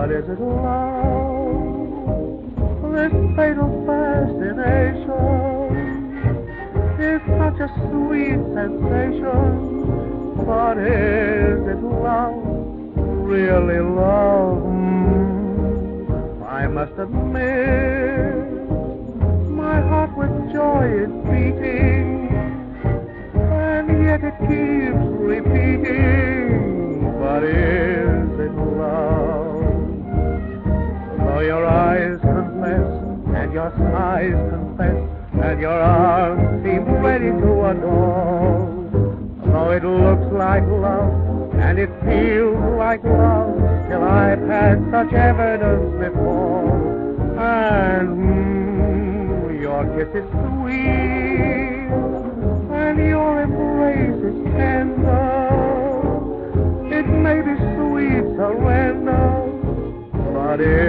But is it love, this fatal fascination? It's such a sweet sensation. But is it love, really love? I must admit, my heart with joy is beating, and yet it keeps repeating. But is it love? Though your eyes confess, and your sighs confess, and your arms seem ready to adore, though it looks like love, and it feels like love, still I've had such evidence before. And your kiss is sweet, and your embrace is tender. It may be sweet surrender, but it